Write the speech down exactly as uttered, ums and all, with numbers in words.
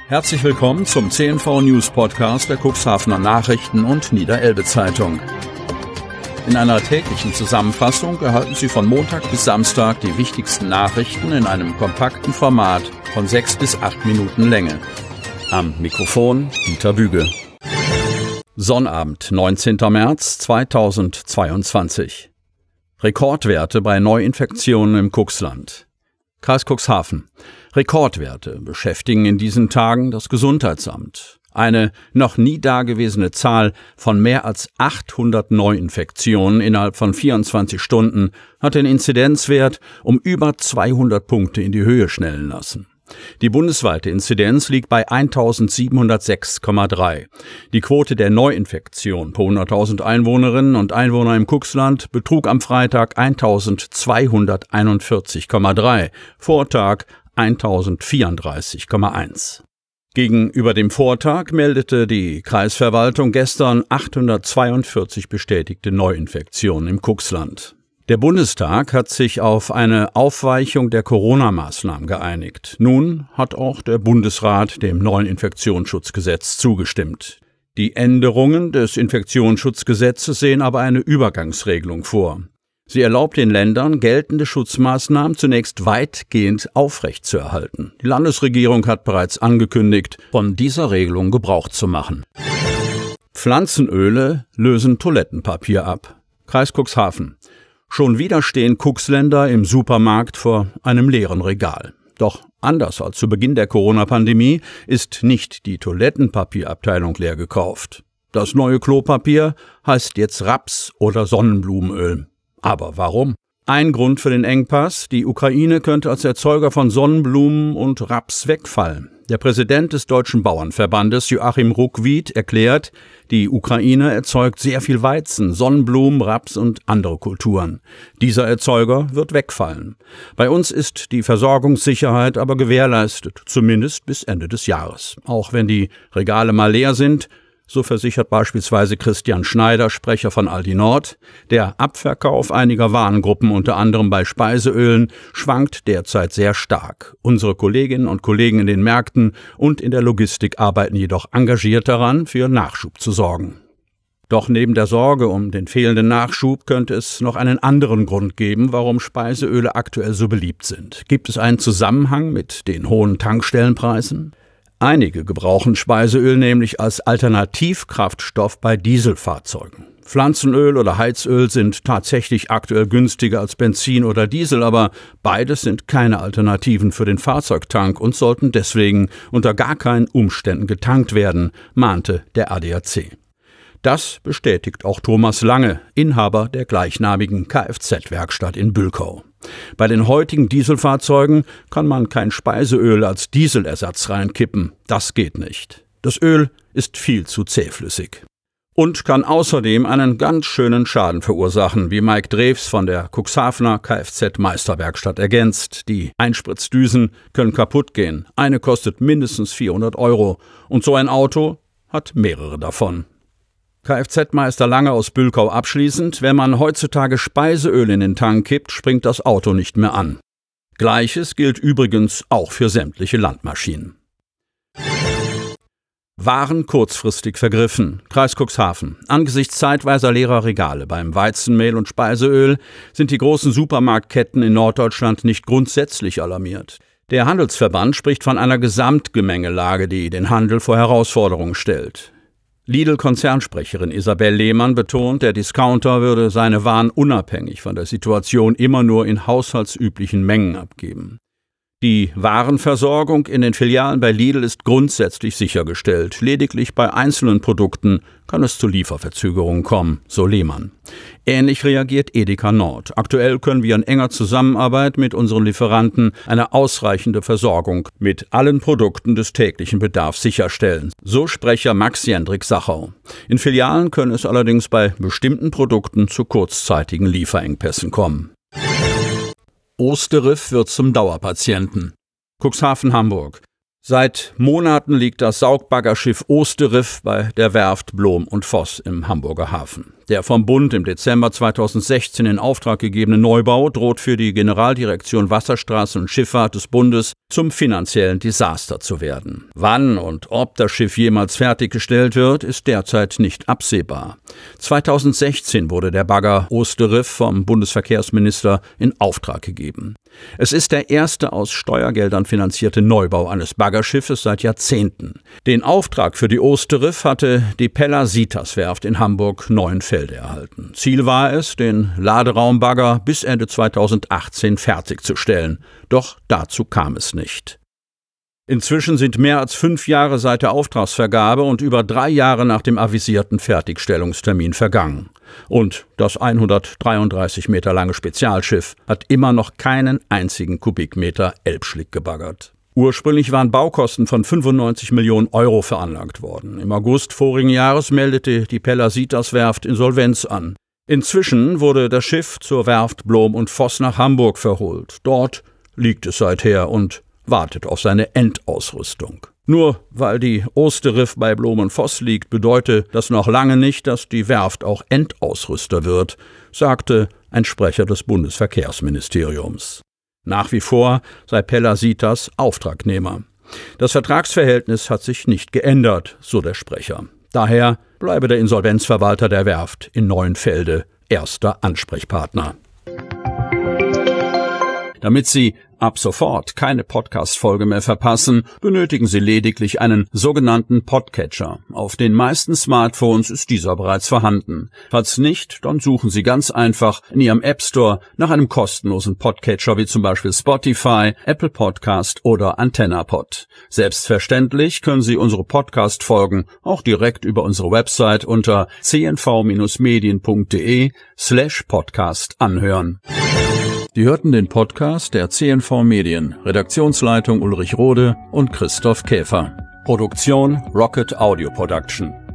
Herzlich willkommen zum C N V News Podcast der Cuxhavener Nachrichten und Niederelbe Zeitung. In einer täglichen Zusammenfassung erhalten Sie von Montag bis Samstag die wichtigsten Nachrichten in einem kompakten Format von sechs bis acht Minuten Länge. Am Mikrofon Dieter Büge. Sonnabend, neunzehnter März zweitausendzweiundzwanzig. Rekordwerte bei Neuinfektionen im Cuxland. Kreis Cuxhaven. Rekordwerte beschäftigen in diesen Tagen das Gesundheitsamt. Eine noch nie dagewesene Zahl von mehr als achthundert Neuinfektionen innerhalb von vierundzwanzig Stunden hat den Inzidenzwert um über zweihundert Punkte in die Höhe schnellen lassen. Die bundesweite Inzidenz liegt bei eintausendsiebenhundertsechs Komma drei. Die Quote der Neuinfektion pro hunderttausend Einwohnerinnen und Einwohner im Cuxland betrug am Freitag eintausendzweihunderteinundvierzig Komma drei, Vortag eintausendvierunddreißig Komma eins. Gegenüber dem Vortag meldete die Kreisverwaltung gestern achthundertzweiundvierzig bestätigte Neuinfektionen im Cuxland. Der Bundestag hat sich auf eine Aufweichung der Corona-Maßnahmen geeinigt. Nun hat auch der Bundesrat dem neuen Infektionsschutzgesetz zugestimmt. Die Änderungen des Infektionsschutzgesetzes sehen aber eine Übergangsregelung vor. Sie erlaubt den Ländern, geltende Schutzmaßnahmen zunächst weitgehend aufrechtzuerhalten. Die Landesregierung hat bereits angekündigt, von dieser Regelung Gebrauch zu machen. Pflanzenöle lösen Toilettenpapier ab. Kreis Cuxhaven. Schon wieder stehen Cuxländer im Supermarkt vor einem leeren Regal. Doch anders als zu Beginn der Corona-Pandemie ist nicht die Toilettenpapierabteilung leer gekauft. Das neue Klopapier heißt jetzt Raps- oder Sonnenblumenöl. Aber warum? Ein Grund für den Engpass: Die Ukraine könnte als Erzeuger von Sonnenblumen und Raps wegfallen. Der Präsident des Deutschen Bauernverbandes, Joachim Ruckwied, erklärt, die Ukraine erzeugt sehr viel Weizen, Sonnenblumen, Raps und andere Kulturen. Dieser Erzeuger wird wegfallen. Bei uns ist die Versorgungssicherheit aber gewährleistet, zumindest bis Ende des Jahres. Auch wenn die Regale mal leer sind, so versichert beispielsweise Christian Schneider, Sprecher von Aldi Nord, der Abverkauf einiger Warengruppen, unter anderem bei Speiseölen, schwankt derzeit sehr stark. Unsere Kolleginnen und Kollegen in den Märkten und in der Logistik arbeiten jedoch engagiert daran, für Nachschub zu sorgen. Doch neben der Sorge um den fehlenden Nachschub könnte es noch einen anderen Grund geben, warum Speiseöle aktuell so beliebt sind. Gibt es einen Zusammenhang mit den hohen Tankstellenpreisen? Einige gebrauchen Speiseöl nämlich als Alternativkraftstoff bei Dieselfahrzeugen. Pflanzenöl oder Heizöl sind tatsächlich aktuell günstiger als Benzin oder Diesel, aber beides sind keine Alternativen für den Fahrzeugtank und sollten deswegen unter gar keinen Umständen getankt werden, mahnte der A D A C. Das bestätigt auch Thomas Lange, Inhaber der gleichnamigen Kfz-Werkstatt in Bülkow. Bei den heutigen Dieselfahrzeugen kann man kein Speiseöl als Dieselersatz reinkippen. Das geht nicht. Das Öl ist viel zu zähflüssig. Und kann außerdem einen ganz schönen Schaden verursachen, wie Mike Drews von der Cuxhavener Kfz-Meisterwerkstatt ergänzt. Die Einspritzdüsen können kaputt gehen. Eine kostet mindestens vierhundert Euro. Und so ein Auto hat mehrere davon. Kfz-Meister Lange aus Bülkow abschließend: Wenn man heutzutage Speiseöl in den Tank kippt, springt das Auto nicht mehr an. Gleiches gilt übrigens auch für sämtliche Landmaschinen. Waren kurzfristig vergriffen. Kreis Cuxhaven. Angesichts zeitweiser leerer Regale beim Weizenmehl und Speiseöl sind die großen Supermarktketten in Norddeutschland nicht grundsätzlich alarmiert. Der Handelsverband spricht von einer Gesamtgemengelage, die den Handel vor Herausforderungen stellt. Lidl-Konzernsprecherin Isabel Lehmann betont, der Discounter würde seine Waren unabhängig von der Situation immer nur in haushaltsüblichen Mengen abgeben. Die Warenversorgung in den Filialen bei Lidl ist grundsätzlich sichergestellt. Lediglich bei einzelnen Produkten kann es zu Lieferverzögerungen kommen, so Lehmann. Ähnlich reagiert Edeka Nord. Aktuell können wir in enger Zusammenarbeit mit unseren Lieferanten eine ausreichende Versorgung mit allen Produkten des täglichen Bedarfs sicherstellen, so Sprecher Max Jendrik Sachau. In Filialen können es allerdings bei bestimmten Produkten zu kurzzeitigen Lieferengpässen kommen. Osterriff wird zum Dauerpatienten. Cuxhaven, Hamburg. Seit Monaten liegt das Saugbaggerschiff Osterriff bei der Werft Blohm und Voss im Hamburger Hafen. Der vom Bund im Dezember zweitausendsechzehn in Auftrag gegebene Neubau droht für die Generaldirektion Wasserstraßen und Schifffahrt des Bundes zum finanziellen Desaster zu werden. Wann und ob das Schiff jemals fertiggestellt wird, ist derzeit nicht absehbar. zweitausendsechzehn wurde der Bagger Osterriff vom Bundesverkehrsminister in Auftrag gegeben. Es ist der erste aus Steuergeldern finanzierte Neubau eines Baggerschiffes seit Jahrzehnten. Den Auftrag für die Osterriff hatte die Pellasitas-Werft in Hamburg-Neuenfelde erhalten. Ziel war es, den Laderaumbagger bis Ende zweitausendachtzehn fertigzustellen. Doch dazu kam es nicht. Inzwischen sind mehr als fünf Jahre seit der Auftragsvergabe und über drei Jahre nach dem avisierten Fertigstellungstermin vergangen. Und das hundertdreiunddreißig Meter lange Spezialschiff hat immer noch keinen einzigen Kubikmeter Elbschlick gebaggert. Ursprünglich waren Baukosten von fünfundneunzig Millionen Euro veranlagt worden. Im August vorigen Jahres meldete die Pellasitas-Werft Insolvenz an. Inzwischen wurde das Schiff zur Werft Blohm und Voss nach Hamburg verholt. Dort liegt es seither und wartet auf seine Endausrüstung. Nur weil die Osterriff bei Blohm und Voss liegt, bedeutet das noch lange nicht, dass die Werft auch Endausrüster wird, sagte ein Sprecher des Bundesverkehrsministeriums. Nach wie vor sei Pellasitas Auftragnehmer. Das Vertragsverhältnis hat sich nicht geändert, so der Sprecher. Daher bleibe der Insolvenzverwalter der Werft in Neuenfelde erster Ansprechpartner. Damit Sie ab sofort keine Podcast-Folge mehr verpassen, benötigen Sie lediglich einen sogenannten Podcatcher. Auf den meisten Smartphones ist dieser bereits vorhanden. Falls nicht, dann suchen Sie ganz einfach in Ihrem App Store nach einem kostenlosen Podcatcher wie zum Beispiel Spotify, Apple Podcast oder AntennaPod. Selbstverständlich können Sie unsere Podcast-Folgen auch direkt über unsere Website unter c n v Bindestrich medien punkt d e slash podcast anhören. Sie hörten den Podcast der C N V Medien, Redaktionsleitung Ulrich Rode und Christoph Käfer. Produktion Rocket Audio Production.